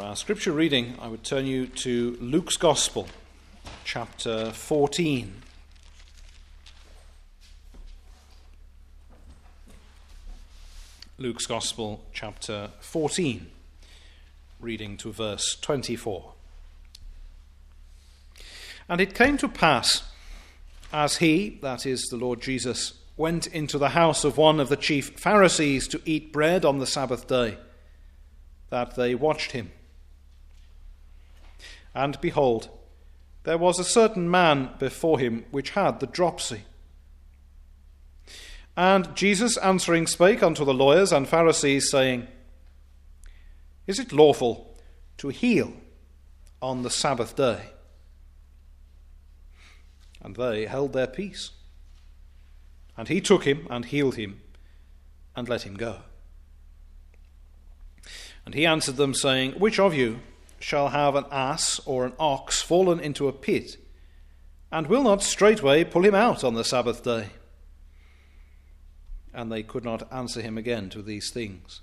our scripture reading, I would turn you to Luke's Gospel, chapter 14. Luke's Gospel, chapter 14, reading to verse 24. And it came to pass, as he, that is the Lord Jesus, went into the house of one of the chief Pharisees to eat bread on the Sabbath day, that they watched him. And behold, there was a certain man before him which had the dropsy. And Jesus answering spake unto the lawyers and Pharisees, saying, Is it lawful to heal on the Sabbath day? And they held their peace. And he took him and healed him and let him go. And he answered them, saying, Which of you shall have an ass or an ox fallen into a pit, and will not straightway pull him out on the Sabbath day? And they could not answer him again to these things.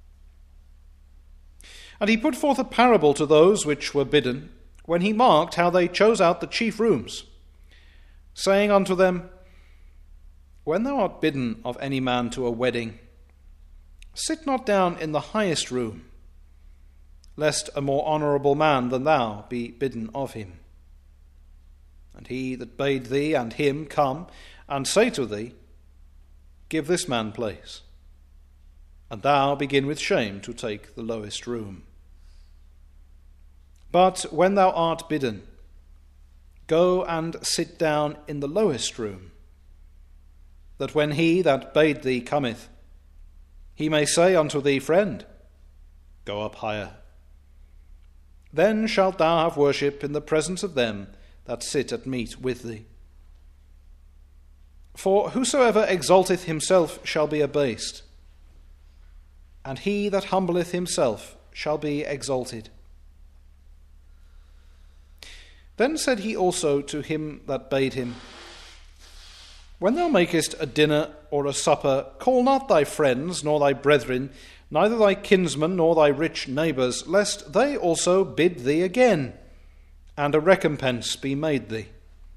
And he put forth a parable to those which were bidden, when he marked how they chose out the chief rooms, saying unto them, When thou art bidden of any man to a wedding, sit not down in the highest room, lest a more honourable man than thou be bidden of him. And he that bade thee and him come and say to thee, Give this man place, and thou begin with shame to take the lowest room. But when thou art bidden, go and sit down in the lowest room, that when he that bade thee cometh, he may say unto thee, Friend, go up higher. Then shalt thou have worship in the presence of them that sit at meat with thee. For whosoever exalteth himself shall be abased, and he that humbleth himself shall be exalted. Then said he also to him that bade him, When thou makest a dinner or a supper, call not thy friends, nor thy brethren, neither thy kinsmen, nor thy rich neighbours, lest they also bid thee again, and a recompense be made thee.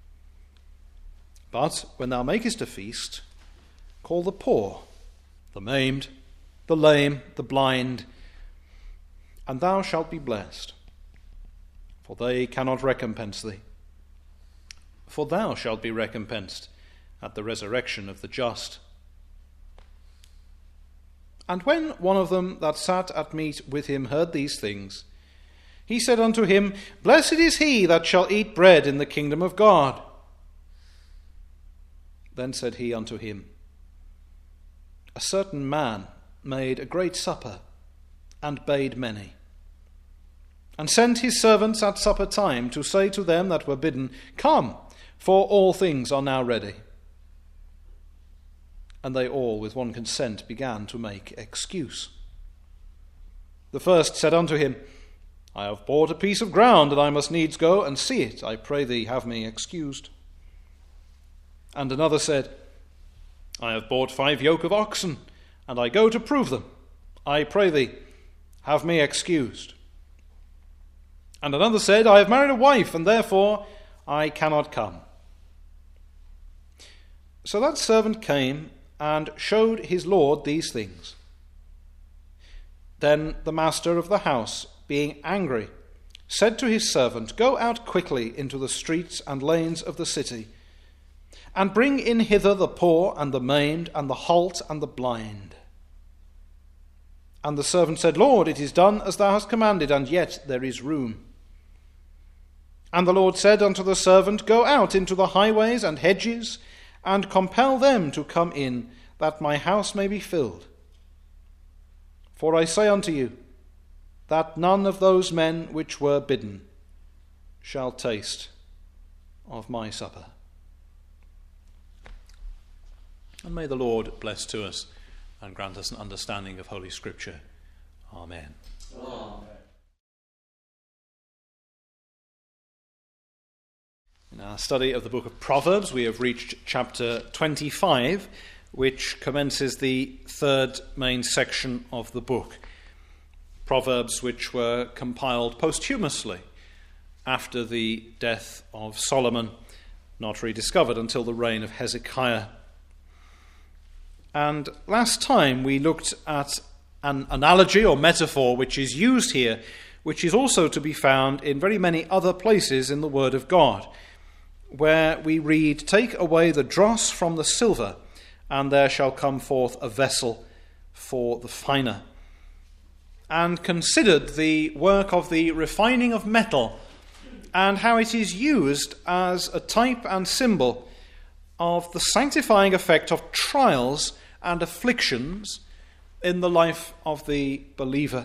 But when thou makest a feast, call the poor, the maimed, the lame, the blind, and thou shalt be blessed, for they cannot recompense thee. For thou shalt be recompensed at the resurrection of the just. And when one of them that sat at meat with him heard these things, he said unto him, Blessed is he that shall eat bread in the kingdom of God. Then said he unto him, A certain man made a great supper, and bade many, and sent his servants at supper time to say to them that were bidden, Come, for all things are now ready. And they all with one consent began to make excuse. The first said unto him, I have bought a piece of ground, and I must needs go and see it. I pray thee, have me excused. And another said, I have bought 5 yoke of oxen, and I go to prove them. I pray thee, have me excused. And another said, I have married a wife, and therefore I cannot come. So that servant came and showed his lord these things. Then the master of the house, being angry, said to his servant, Go out quickly into the streets and lanes of the city, and bring in hither the poor and the maimed and the halt and the blind. And the servant said, Lord, it is done as thou hast commanded, and yet there is room. And the Lord said unto the servant, Go out into the highways and hedges, and compel them to come in, that my house may be filled. For I say unto you, that none of those men which were bidden shall taste of my supper. And may the Lord bless to us and grant us an understanding of Holy Scripture. Amen. Amen. In our study of the book of Proverbs, we have reached chapter 25, which commences the third main section of the book. Proverbs which were compiled posthumously after the death of Solomon, not rediscovered until the reign of Hezekiah. And last time we looked at an analogy or metaphor which is used here, which is also to be found in very many other places in the Word of God, where we read, "Take away the dross from the silver, and there shall come forth a vessel for the finer," and considered the work of the refining of metal and how it is used as a type and symbol of the sanctifying effect of trials and afflictions in the life of the believer.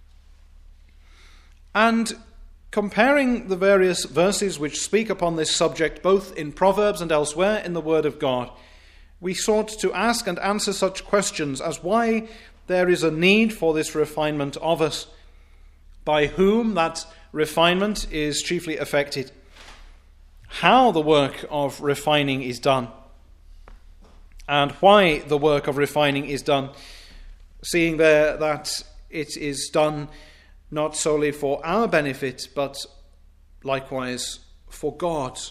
And comparing the various verses which speak upon this subject, both in Proverbs and elsewhere in the Word of God, we sought to ask and answer such questions as why there is a need for this refinement of us, by whom that refinement is chiefly effected, how the work of refining is done, and why the work of refining is done, seeing there that it is done not solely for our benefit, but likewise for God's.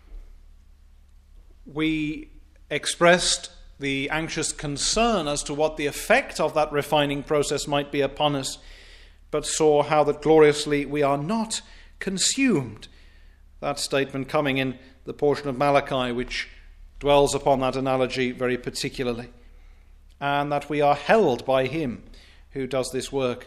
We expressed the anxious concern as to what the effect of that refining process might be upon us, but saw how that gloriously we are not consumed. That statement coming in the portion of Malachi which dwells upon that analogy very particularly, and that we are held by him who does this work.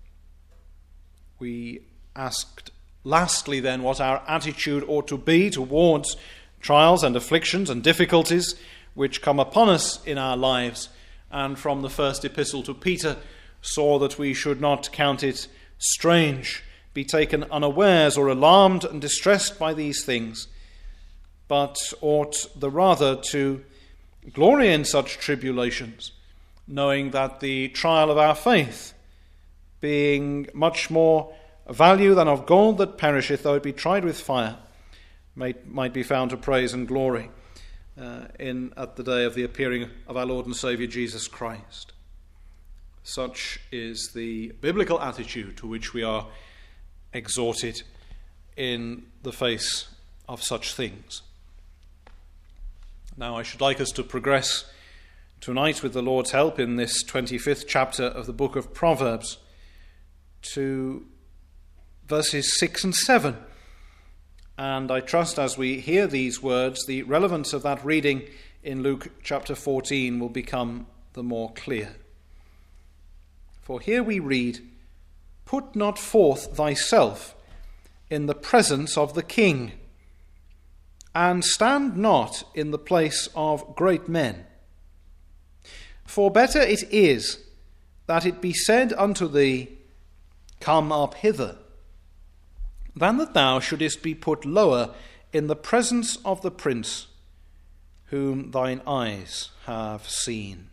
We asked lastly then what our attitude ought to be towards trials and afflictions and difficulties which come upon us in our lives, and from the first epistle to Peter saw that we should not count it strange, be taken unawares or alarmed and distressed by these things, but ought the rather to glory in such tribulations, knowing that the trial of our faith, being much more value than of gold that perisheth, though it be tried with fire, might be found to praise and glory at the day of the appearing of our Lord and Saviour Jesus Christ. Such is the biblical attitude to which we are exhorted in the face of such things. Now I should like us to progress tonight with the Lord's help in this 25th chapter of the book of Proverbs to verses 6 and 7. And I trust as we hear these words, the relevance of that reading in Luke chapter 14 will become the more clear. For here we read, "Put not forth thyself in the presence of the king, and stand not in the place of great men. For better it is that it be said unto thee, Come up hither, than that thou shouldest be put lower in the presence of the prince, whom thine eyes have seen."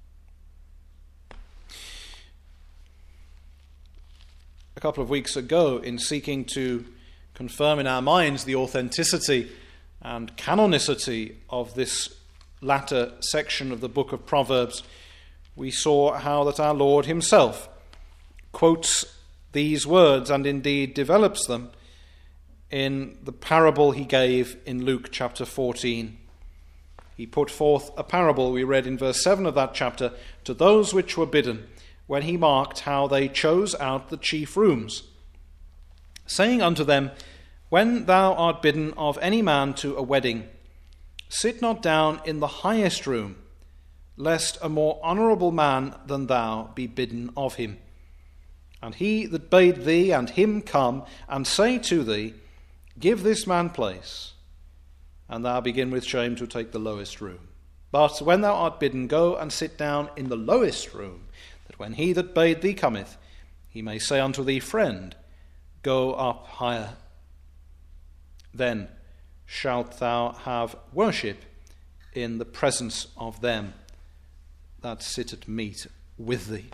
A couple of weeks ago, in seeking to confirm in our minds the authenticity and canonicity of this latter section of the book of Proverbs, we saw how that our Lord himself quotes these words and indeed develops them in the parable he gave in Luke chapter 14. He put forth a parable, we read in verse 7 of that chapter, to those which were bidden, when he marked how they chose out the chief rooms, saying unto them, When thou art bidden of any man to a wedding, sit not down in the highest room, lest a more honourable man than thou be bidden of him. And he that bade thee and him come, and say to thee, Give this man place, and thou begin with shame to take the lowest room. But when thou art bidden, go and sit down in the lowest room, that when he that bade thee cometh, he may say unto thee, Friend, go up higher. Then shalt thou have worship in the presence of them that sit at meat with thee.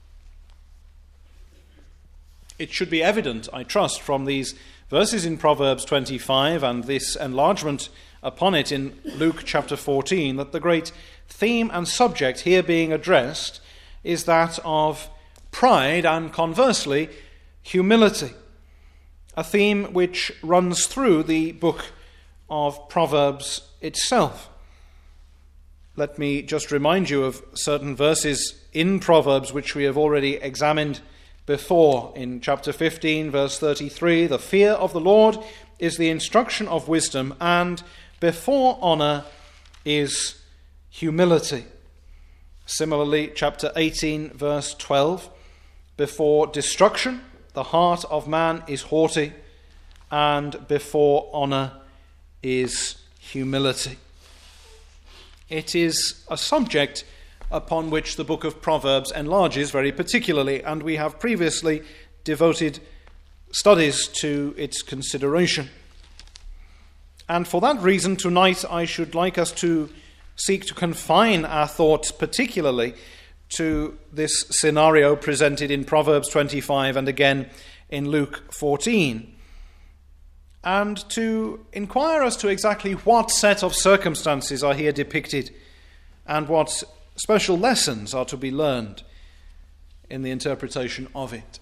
It should be evident, I trust, from these verses in Proverbs 25 and this enlargement upon it in Luke chapter 14, that the great theme and subject here being addressed is that of pride and, conversely, humility, a theme which runs through the book of Proverbs itself. Let me just remind you of certain verses in Proverbs which we have already examined before. In chapter 15, verse 33, the fear of the Lord is the instruction of wisdom, and before honor is humility. Similarly, chapter 18, verse 12, before destruction, the heart of man is haughty, and before honor is humility. It is a subject upon which the book of Proverbs enlarges very particularly, and we have previously devoted studies to its consideration. And for that reason, tonight I should like us to seek to confine our thoughts particularly to this scenario presented in Proverbs 25 and again in Luke 14, and to inquire as to exactly what set of circumstances are here depicted and what special lessons are to be learned in the interpretation of it.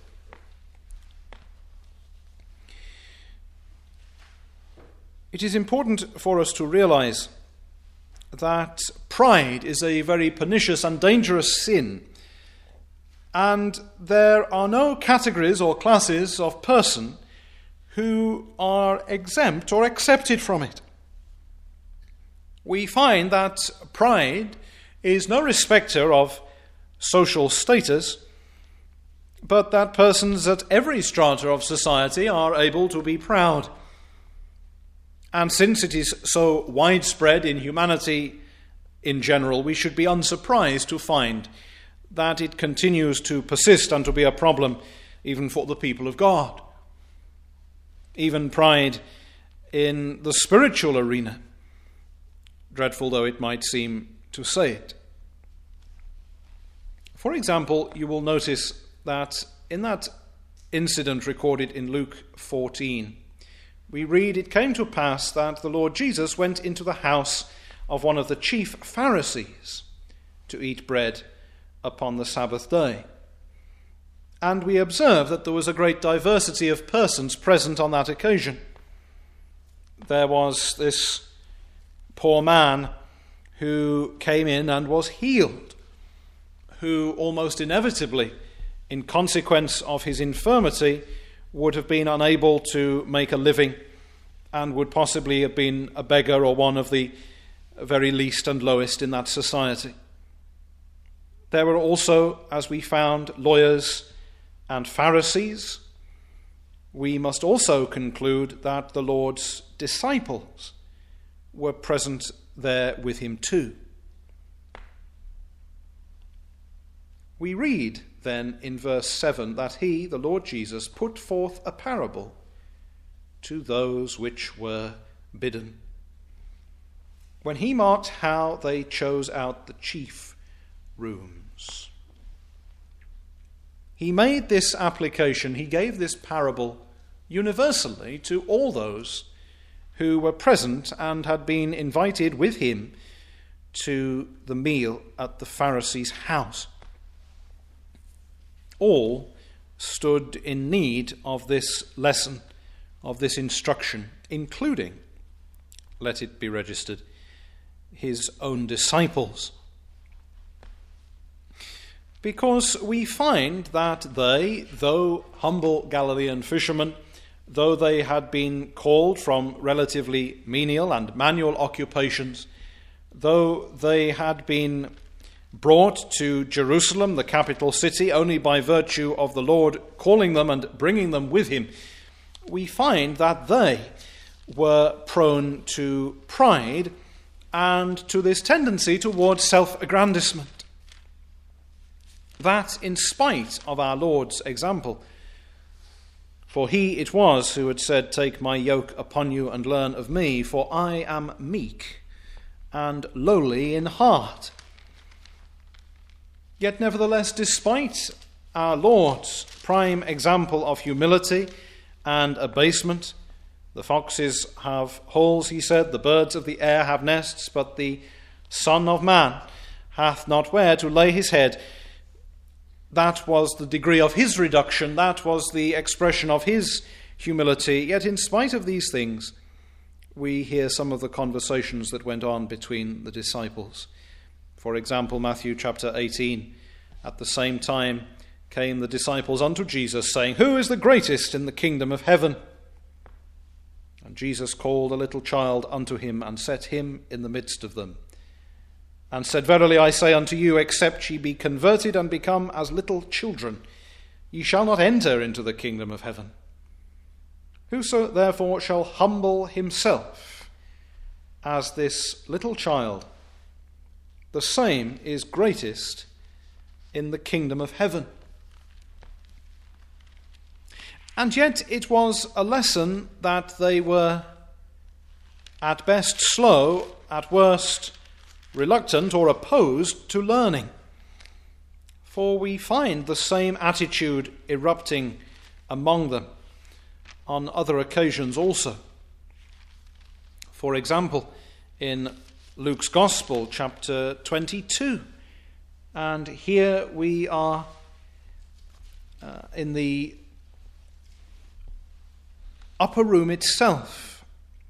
It is important for us to realize that pride is a very pernicious and dangerous sin, and there are no categories or classes of person who are exempt or accepted from it. We find that pride is no respecter of social status, but that persons at every strata of society are able to be proud. And since it is so widespread in humanity in general, we should be unsurprised to find that it continues to persist and to be a problem even for the people of God. Even pride in the spiritual arena, dreadful though it might seem to say it. For example, you will notice that in that incident recorded in Luke 14, we read, "It came to pass that the Lord Jesus went into the house of one of the chief Pharisees to eat bread upon the Sabbath day. And we observe that there was a great diversity of persons present on that occasion. There was this poor man who came in and was healed, who almost inevitably, in consequence of his infirmity, would have been unable to make a living and would possibly have been a beggar or one of the very least and lowest in that society. There were also, as we found, lawyers and Pharisees. We must also conclude that the Lord's disciples were present there with him too. We read then in verse 7 that he, the Lord Jesus, put forth a parable to those which were bidden, when he marked how they chose out the chief rooms. He made this application, he gave this parable universally to all those who were present and had been invited with him to the meal at the Pharisee's house. All stood in need of this lesson, of this instruction, including, let it be registered, his own disciples. Because we find that they, though humble Galilean fishermen, though they had been called from relatively menial and manual occupations, though they had been brought to Jerusalem, the capital city, only by virtue of the Lord calling them and bringing them with him, we find that they were prone to pride and to this tendency towards self-aggrandizement. That in spite of our Lord's example. For he it was who had said, "Take my yoke upon you and learn of me, for I am meek and lowly in heart." Yet nevertheless, despite our Lord's prime example of humility and abasement, the foxes have holes, he said, the birds of the air have nests, but the Son of Man hath not where to lay his head. that was the degree of his reduction, that was the expression of his humility. Yet in spite of these things, we hear some of the conversations that went on between the disciples. For example, Matthew chapter 18, at the same time came the disciples unto Jesus, saying, Who is the greatest in the kingdom of heaven? And Jesus called a little child unto him, and set him in the midst of them, and said, Verily I say unto you, except ye be converted and become as little children, ye shall not enter into the kingdom of heaven. Whoso therefore shall humble himself as this little child, the same is greatest in the kingdom of heaven. And yet it was a lesson that they were at best slow, at worst reluctant or opposed to learning. For we find the same attitude erupting among them on other occasions also. For example, in Luke's Gospel, chapter 22, and here we are in the upper room itself,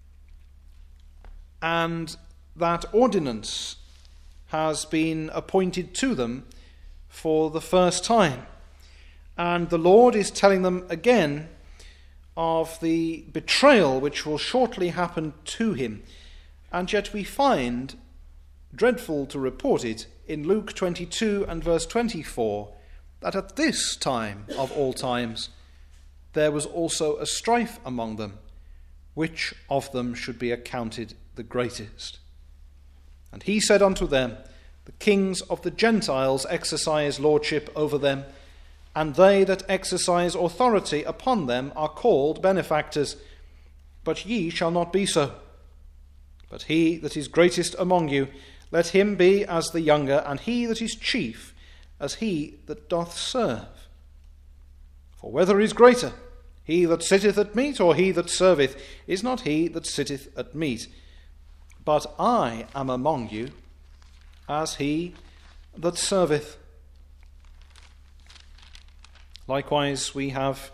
and that ordinance has been appointed to them for the first time. And the Lord is telling them again of the betrayal which will shortly happen to him. And yet we find, dreadful to report it, in Luke 22 and verse 24, that at this time of all times there was also a strife among them, which of them should be accounted the greatest. And he said unto them, The kings of the Gentiles exercise lordship over them, and they that exercise authority upon them are called benefactors. But ye shall not be so. But he that is greatest among you, let him be as the younger, and he that is chief as he that doth serve. For whether is greater, he that sitteth at meat, or he that serveth? Is not he that sitteth at meat? But I am among you as he that serveth. Likewise, we have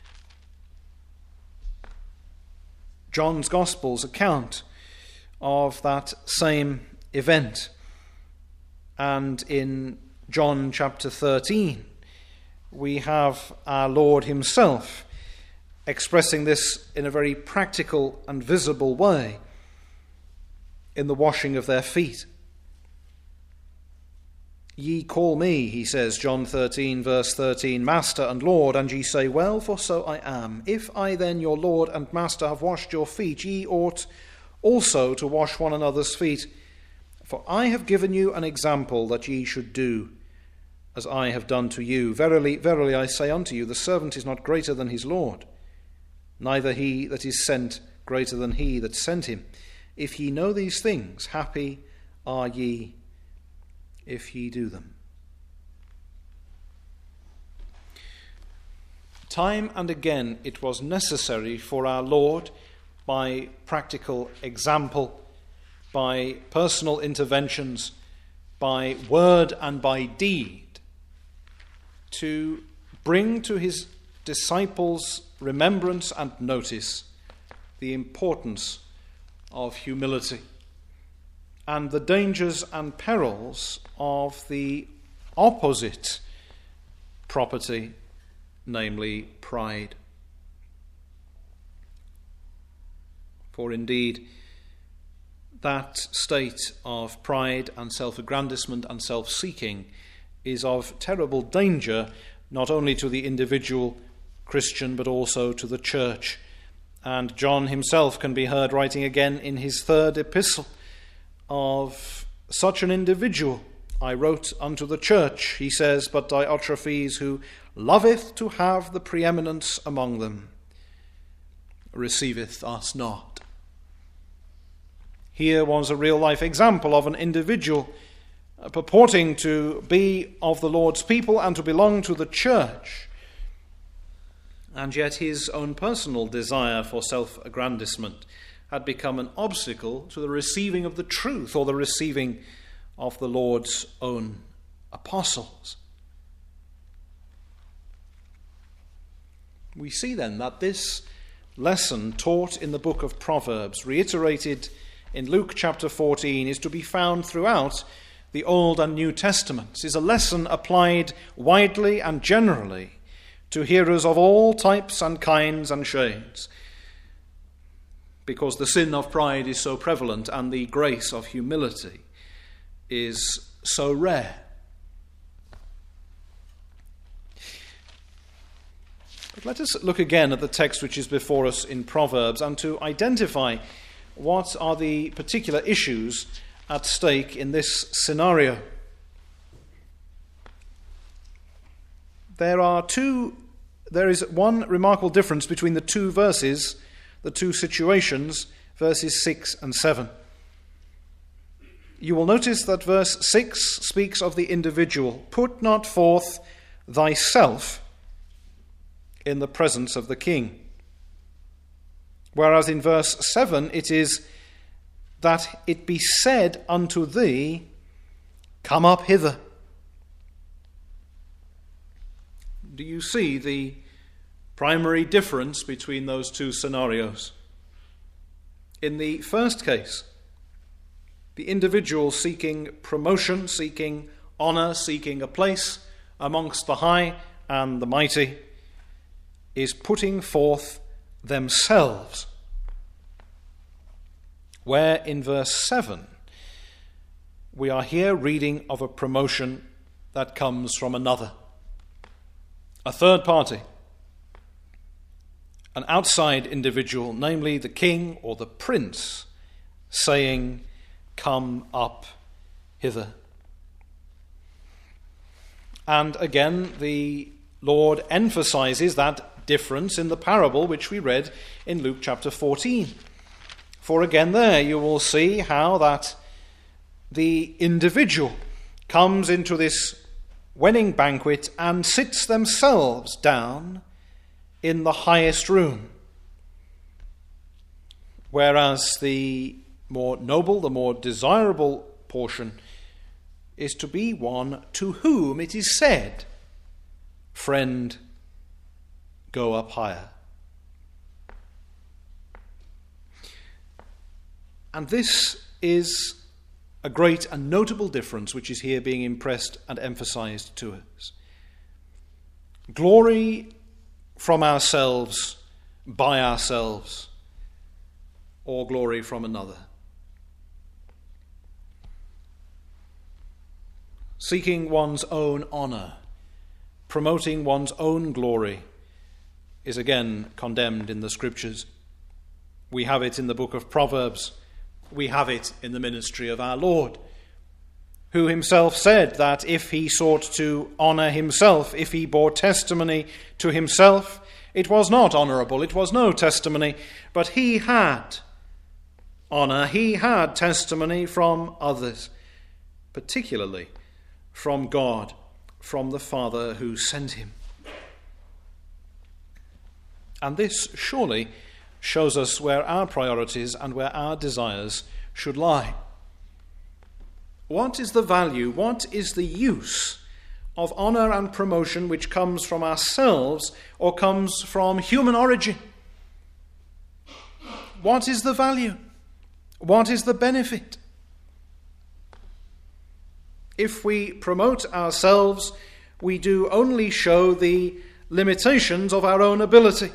John's Gospel's account of that same event. And in John chapter 13, we have our Lord himself expressing this in a very practical and visible way in the washing of their feet. Ye call me, he says, John 13, verse 13, Master and Lord, and ye say, Well, for so I am. If I then, your Lord and Master, have washed your feet, ye ought also to wash one another's feet. For I have given you an example that ye should do as I have done to you. Verily, verily, I say unto you, the servant is not greater than his Lord, neither he that is sent greater than he that sent him. If ye know these things, happy are ye if ye do them. Time and again it was necessary for our Lord, by practical example, by personal interventions, by word and by deed, to bring to his disciples remembrance and notice the importance of humility and the dangers and perils of the opposite property, namely pride. For indeed, that state of pride and self-aggrandisement and self-seeking is of terrible danger, not only to the individual Christian, but also to the church. And John himself can be heard writing again in his third epistle of such an individual. I wrote unto the church, he says, but Diotrephes, who loveth to have the preeminence among them, receiveth us not. Here was a real-life example of an individual purporting to be of the Lord's people and to belong to the church, and yet his own personal desire for self-aggrandisement had become an obstacle to the receiving of the truth, or the receiving of the Lord's own apostles. We see then that this lesson taught in the book of Proverbs, reiterated in Luke chapter 14, is to be found throughout the Old and New Testaments, is a lesson applied widely and generally to hearers of all types and kinds and shades, because the sin of pride is so prevalent and the grace of humility is so rare. But let us look again at the text which is before us in Proverbs and to identify what are the particular issues at stake in this scenario. There is one remarkable difference between the two verses, the two situations, verses 6 and 7. You will notice that verse 6 speaks of the individual. Put not forth thyself in the presence of the king. Whereas in verse 7 it is that it be said unto thee, come up hither. Do you see the primary difference between those two scenarios? In the first case, the individual seeking promotion, seeking honour, seeking a place amongst the high and the mighty, is putting forth themselves. Where in verse 7, we are here reading of a promotion that comes from another, a third party, an outside individual, namely the king or the prince, saying, come up hither. And again, the Lord emphasizes that difference in the parable which we read in Luke chapter 14. For again there you will see how that the individual comes into this wedding banquet and sits themselves down in the highest room, whereas the more noble, the more desirable portion is to be one to whom it is said, friend, go up higher. And this is a great and notable difference which is here being impressed and emphasized to us. Glory from ourselves, by ourselves, or glory from another. Seeking one's own honour, promoting one's own glory, is again condemned in the Scriptures. We have it in the book of Proverbs. We have it in the ministry of our Lord, who himself said that if he sought to honour himself, if he bore testimony to himself, it was not honourable, it was no testimony, but he had honour, he had testimony from others, particularly from God, from the Father who sent him. And this surely shows us where our priorities and where our desires should lie. What is the value, what is the use of honour and promotion which comes from ourselves or comes from human origin? What is the value? What is the benefit? If we promote ourselves, we do only show the limitations of our own ability.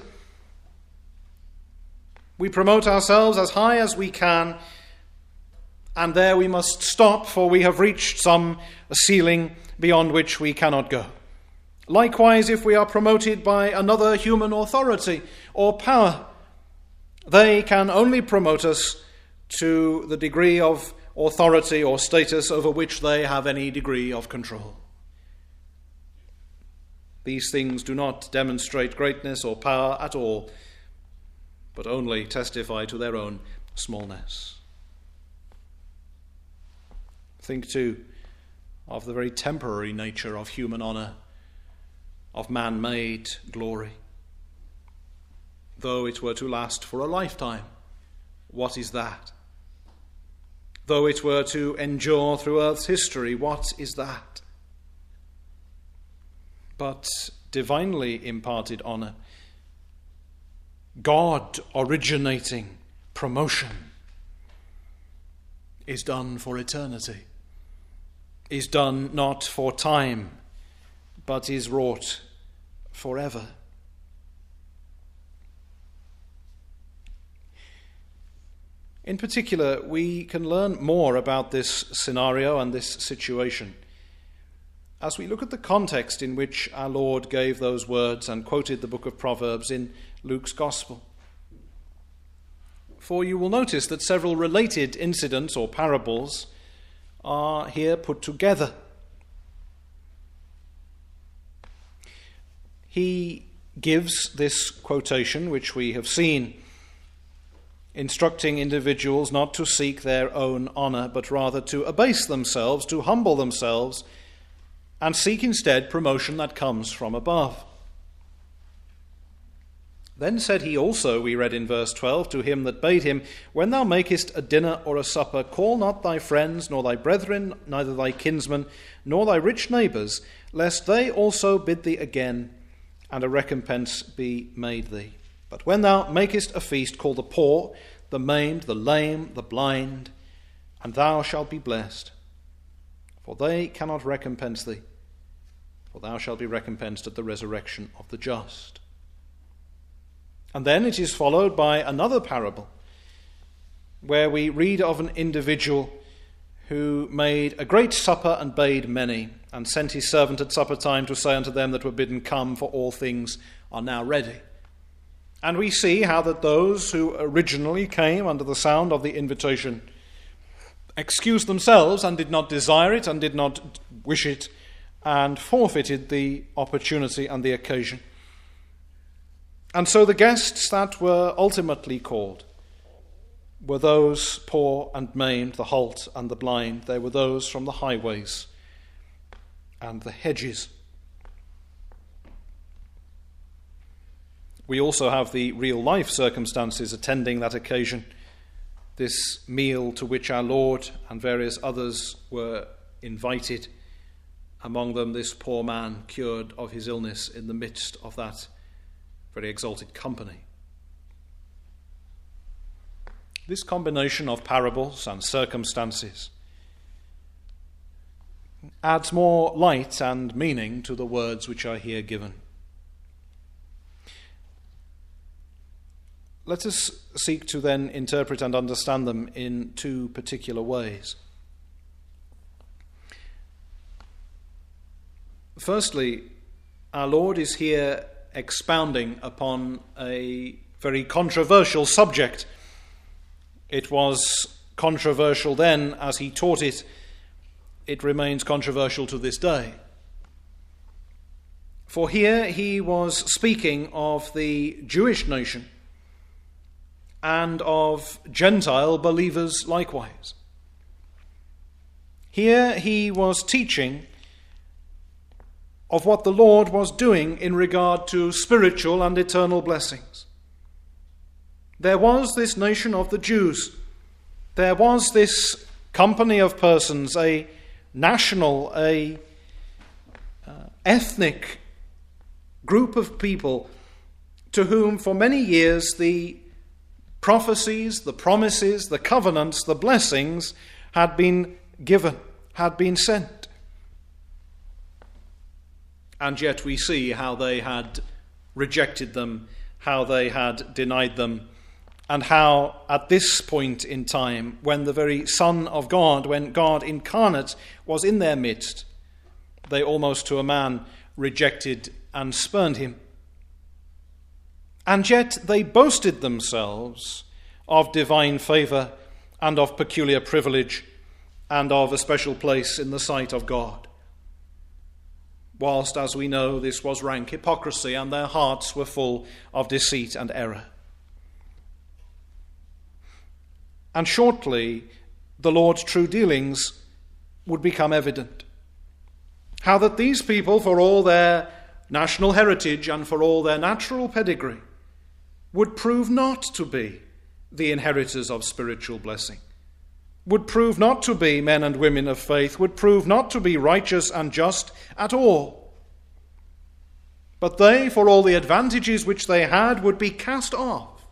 We promote ourselves as high as we can, and there we must stop, for we have reached some ceiling beyond which we cannot go. Likewise, if we are promoted by another human authority or power, they can only promote us to the degree of authority or status over which they have any degree of control. These things do not demonstrate greatness or power at all, but only testify to their own smallness. Think too of the very temporary nature of human honour, of man-made glory. Though it were to last for a lifetime, what is that? Though it were to endure through earth's history, what is that? But divinely imparted honour God originating promotion is done for eternity, is done not for time, but is wrought forever. In particular, we can learn more about this scenario and this situation as we look at the context in which our Lord gave those words and quoted the book of Proverbs in Luke's Gospel. For you will notice that several related incidents or parables are here put together. He gives this quotation, which we have seen, instructing individuals not to seek their own honor, but rather to abase themselves, to humble themselves, and seek instead promotion that comes from above. Then said he also, we read in verse 12, to him that bade him, When thou makest a dinner or a supper, call not thy friends, nor thy brethren, neither thy kinsmen, nor thy rich neighbours, lest they also bid thee again, and a recompense be made thee. But when thou makest a feast, call the poor, the maimed, the lame, the blind, and thou shalt be blessed. For they cannot recompense thee, for thou shalt be recompensed at the resurrection of the just. And then it is followed by another parable, where we read of an individual who made a great supper and bade many, and sent his servant at supper time to say unto them that were bidden, Come, for all things are now ready. And we see how that those who originally came under the sound of the invitation excused themselves and did not desire it and did not wish it, and forfeited the opportunity and the occasion. And so the guests that were ultimately called were those poor and maimed, the halt and the blind. They were those from the highways and the hedges. We also have the real-life circumstances attending that occasion, this meal to which our Lord and various others were invited, among them this poor man cured of his illness in the midst of that very exalted company. This combination of parables and circumstances adds more light and meaning to the words which are here given. Let us seek to then interpret and understand them in two particular ways. Firstly, our Lord is here expounding upon a very controversial subject. It was controversial then as he taught it. It remains controversial to this day. For here he was speaking of the Jewish nation and of Gentile believers likewise. Here he was teaching of what the Lord was doing in regard to spiritual and eternal blessings. There was this nation of the Jews. There was this company of persons, a national, ethnic group of people to whom for many years the prophecies, the promises, the covenants, the blessings had been given, had been sent. And yet we see how they had rejected them, how they had denied them, and how at this point in time, when the very Son of God, when God incarnate was in their midst, they almost to a man rejected and spurned him. And yet they boasted themselves of divine favour and of peculiar privilege and of a special place in the sight of God. Whilst, as we know, this was rank hypocrisy and their hearts were full of deceit and error. And shortly, the Lord's true dealings would become evident. How that these people, for all their national heritage and for all their natural pedigree, would prove not to be the inheritors of spiritual blessing, would prove not to be men and women of faith, would prove not to be righteous and just at all, But they, for all the advantages which they had, would be cast off,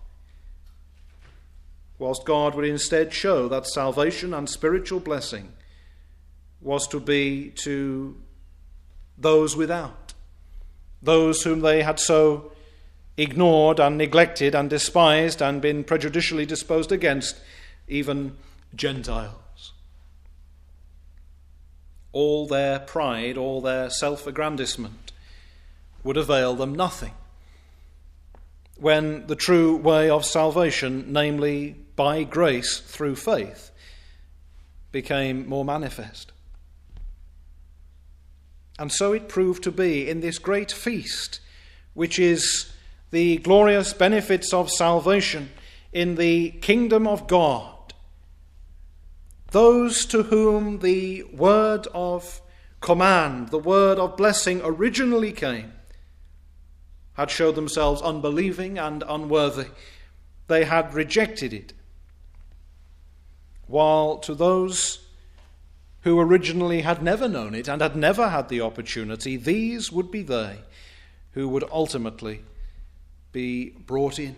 whilst God would instead show that salvation and spiritual blessing was to be to those without, those whom they had so ignored and neglected and despised and been prejudicially disposed against, even Gentiles. All their pride, all their self-aggrandisement would avail them nothing when the true way of salvation, namely by grace through faith, became more manifest. And so it proved to be in this great feast, which is the glorious benefits of salvation in the kingdom of God. Those to whom the word of command, the word of blessing originally came, had showed themselves unbelieving and unworthy. They had rejected it. While to those who originally had never known it and had never had the opportunity, these would be they who would ultimately be brought in.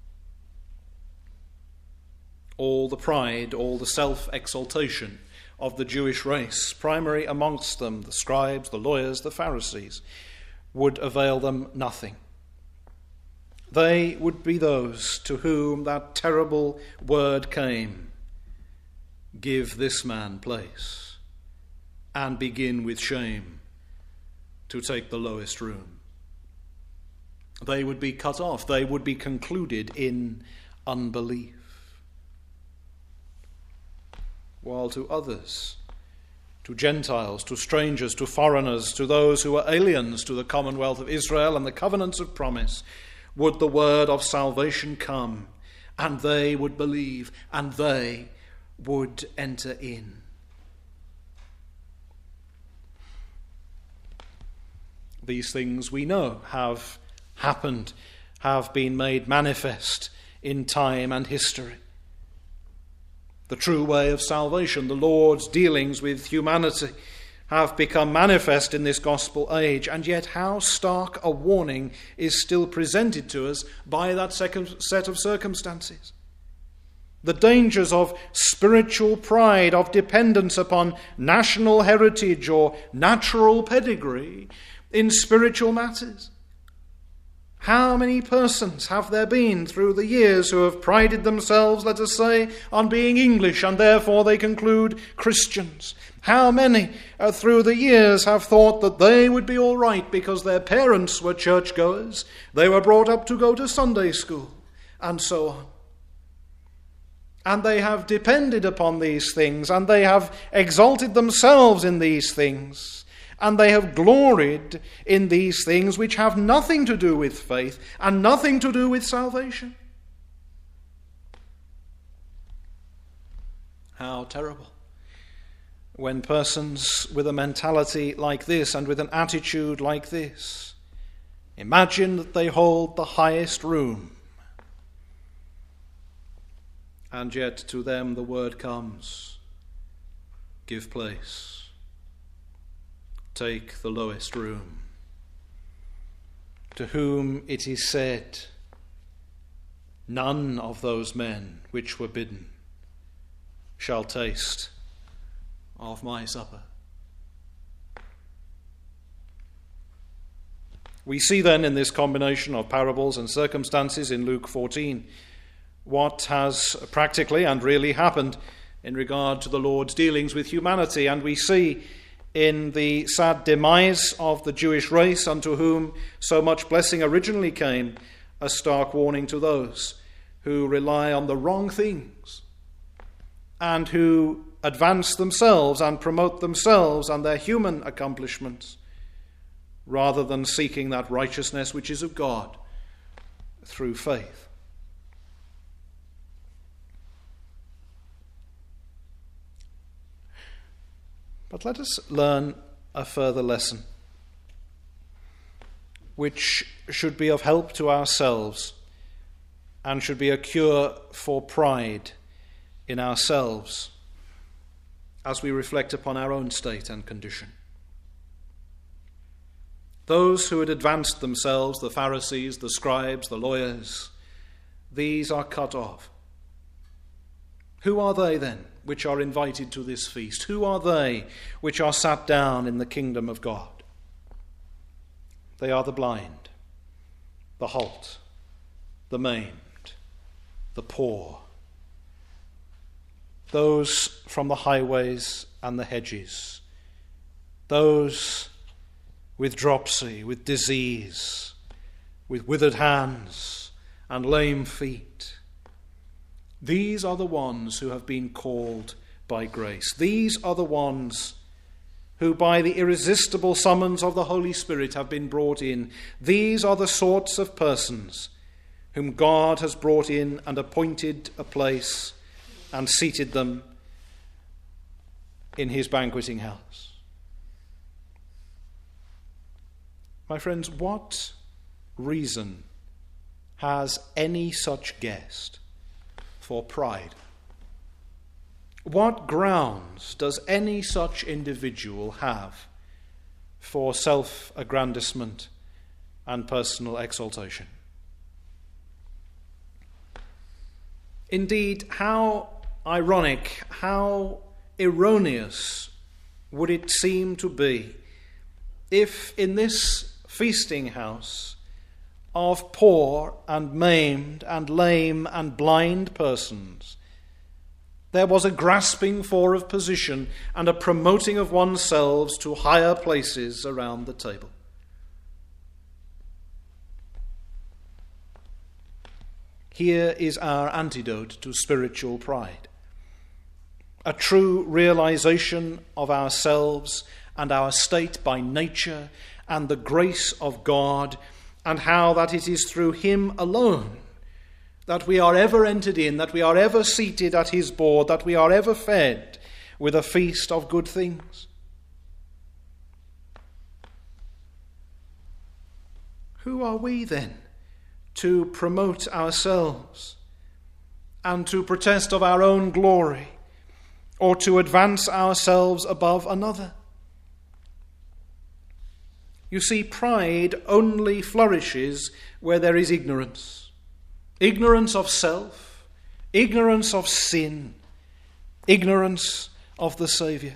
All the pride, all the self-exaltation of the Jewish race, primary amongst them the scribes, the lawyers, the Pharisees, would avail them nothing. They would be those to whom that terrible word came: give this man place, and begin with shame to take the lowest room. They would be cut off. They would be concluded in unbelief. While to others, to Gentiles, to strangers, to foreigners, to those who were aliens to the commonwealth of Israel and the covenants of promise, would the word of salvation come, and they would believe, and they would enter in. These things we know have happened, have been made manifest in time and history. The true way of salvation, the Lord's dealings with humanity, have become manifest in this gospel age, and yet how stark a warning is still presented to us by that second set of circumstances. The dangers of spiritual pride, of dependence upon national heritage or natural pedigree in spiritual matters. How many persons have there been through the years who have prided themselves, let us say, on being English, and therefore they conclude Christians? How many through the years have thought that they would be all right because their parents were churchgoers, they were brought up to go to Sunday school, and so on. And they have depended upon these things, and they have exalted themselves in these things. And they have gloried in these things which have nothing to do with faith and nothing to do with salvation. How terrible when persons with a mentality like this and with an attitude like this imagine that they hold the highest room, and yet to them the word comes: give place. Take the lowest room. To whom it is said, none of those men which were bidden shall taste of my supper. We see then in this combination of parables and circumstances in Luke 14 what has practically and really happened in regard to the Lord's dealings with humanity, and we see in the sad demise of the Jewish race unto whom so much blessing originally came, a stark warning to those who rely on the wrong things and who advance themselves and promote themselves and their human accomplishments rather than seeking that righteousness which is of God through faith. But let us learn a further lesson, which should be of help to ourselves and should be a cure for pride in ourselves as we reflect upon our own state and condition. those who had advanced themselves, the Pharisees, the scribes, the lawyers, these are cut off. Who are they then which are invited to this feast? Who are they which are sat down in the kingdom of God? They are the blind, the halt, the maimed, the poor, those from the highways and the hedges, those with dropsy, with disease, with withered hands and lame feet. These are the ones who have been called by grace. These are the ones who by the irresistible summons of the Holy Spirit have been brought in. These are the sorts of persons whom God has brought in and appointed a place and seated them in his banqueting house. My friends, what reason has any such guest for pride? What grounds does any such individual have for self-aggrandizement and personal exaltation? Indeed, how ironic, how erroneous would it seem to be if in this feasting house of poor and maimed and lame and blind persons there was a grasping for of position and a promoting of oneself to higher places around the table. Here is our antidote to spiritual pride. A true realization of ourselves and our state by nature and the grace of God, and how that it is through him alone that we are ever entered in, that we are ever seated at his board, that we are ever fed with a feast of good things. Who are we then to promote ourselves and to protest of our own glory or to advance ourselves above another? You see, pride only flourishes where there is ignorance. Ignorance of self, ignorance of sin, ignorance of the Saviour.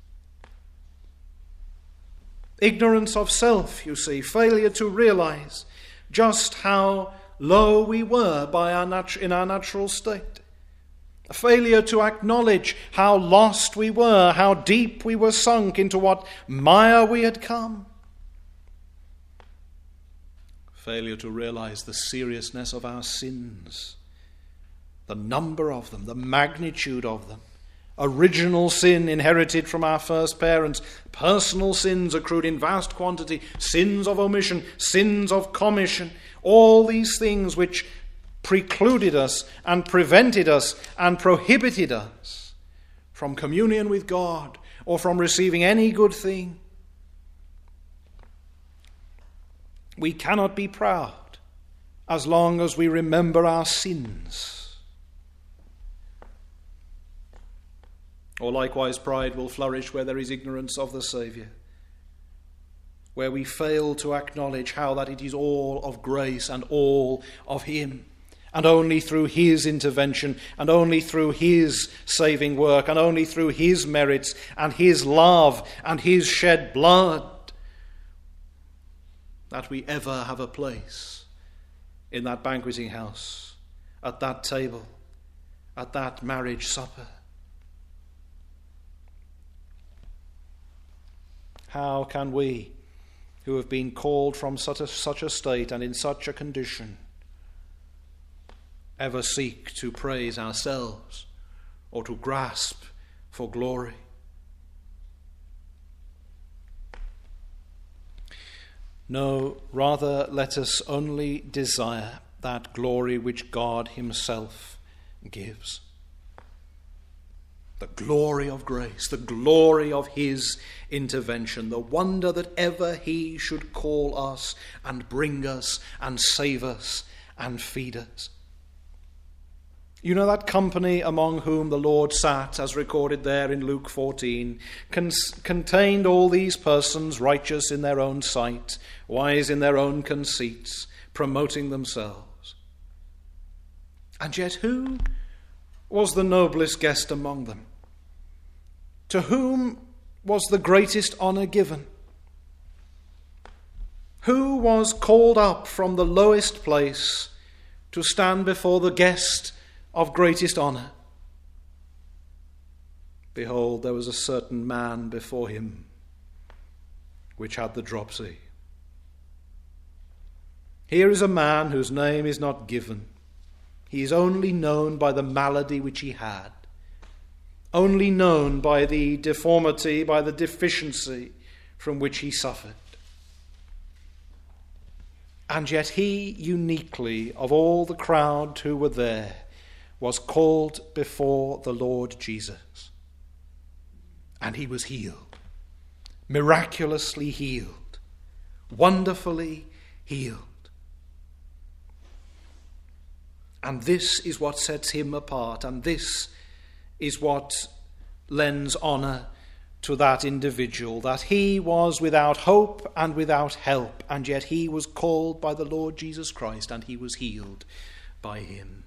Ignorance of self, you see, failure to realize just how low we were in our natural state. A failure to acknowledge how lost we were, how deep we were sunk, into what mire we had come. Failure to realize the seriousness of our sins, the number of them, the magnitude of them. Original sin inherited from our first parents, personal sins accrued in vast quantity, sins of omission, sins of commission, all these things which precluded us and prevented us and prohibited us from communion with God or from receiving any good thing. We cannot be proud as long as we remember our sins. Or likewise, pride will flourish where there is ignorance of the Saviour, where we fail to acknowledge how that it is all of grace and all of him, and only through his intervention, and only through his saving work, and only through his merits, and his love, and his shed blood, that we ever have a place in that banqueting house, at that table, at that marriage supper. How can we, who have been called from such a state and in such a condition, ever seek to praise ourselves or to grasp for glory? No, rather let us only desire that glory which God himself gives. The glory of grace, the glory of his intervention, the wonder that ever he should call us and bring us and save us and feed us. You know that company among whom the Lord sat, as recorded there in Luke 14, contained all these persons righteous in their own sight, wise in their own conceits, promoting themselves. And yet who was the noblest guest among them? To whom was the greatest honour given? Who was called up from the lowest place to stand before the guest of greatest honour? Behold, there was a certain man before him which had the dropsy. Here is a man whose name is not given. He is only known by the malady which he had, only known by the deformity, by the deficiency from which he suffered. And yet he uniquely, of all the crowd who were there, was called before the Lord Jesus. And he was healed, miraculously healed, wonderfully healed. And this is what sets him apart, and this is what lends honour to that individual, that he was without hope and without help, and yet he was called by the Lord Jesus Christ, and he was healed by him.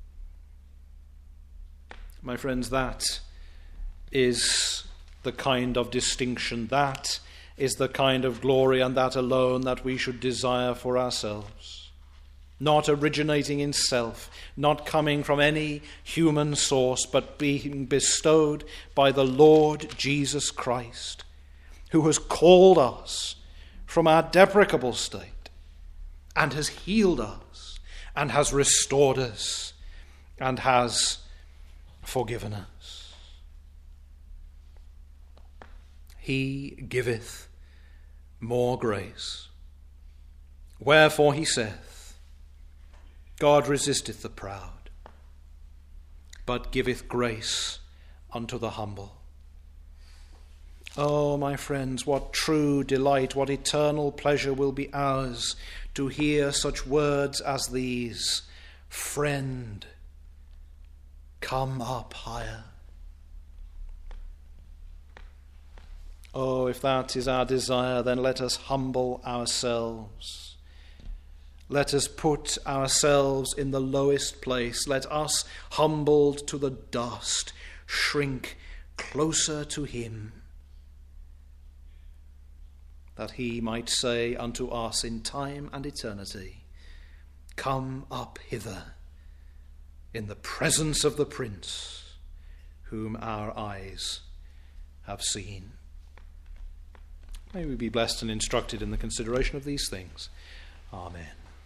My friends, that is the kind of distinction, that is the kind of glory, and that alone that we should desire for ourselves. Not originating in self, not coming from any human source, but being bestowed by the Lord Jesus Christ, who has called us from our deprecable state and has healed us and has restored us and has forgiven us. He giveth more grace. Wherefore he saith, God resisteth the proud, but giveth grace unto the humble. Oh, my friends, what true delight, what eternal pleasure will be ours to hear such words as these. Friend, come up higher. Oh, if that is our desire, then let us humble ourselves. Let us put ourselves in the lowest place. Let us, humbled to the dust, shrink closer to him, that he might say unto us in time and eternity, come up hither in the presence of the Prince, whom our eyes have seen. May we be blessed and instructed in the consideration of these things. Amen.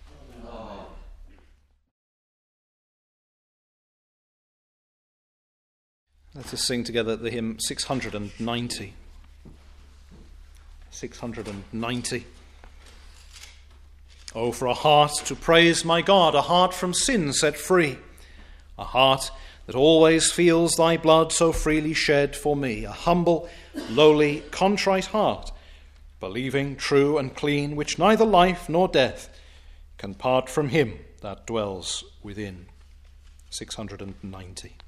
Let us sing together the hymn 690. 690. Oh, for a heart to praise my God, a heart from sin set free, a heart that always feels thy blood so freely shed for me, a humble, lowly, contrite heart, believing, true and clean, which neither life nor death can part from him that dwells within. 690.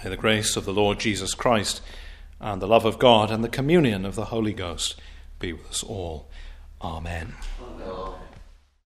May the grace of the Lord Jesus Christ and the love of God and the communion of the Holy Ghost be with us all. Amen.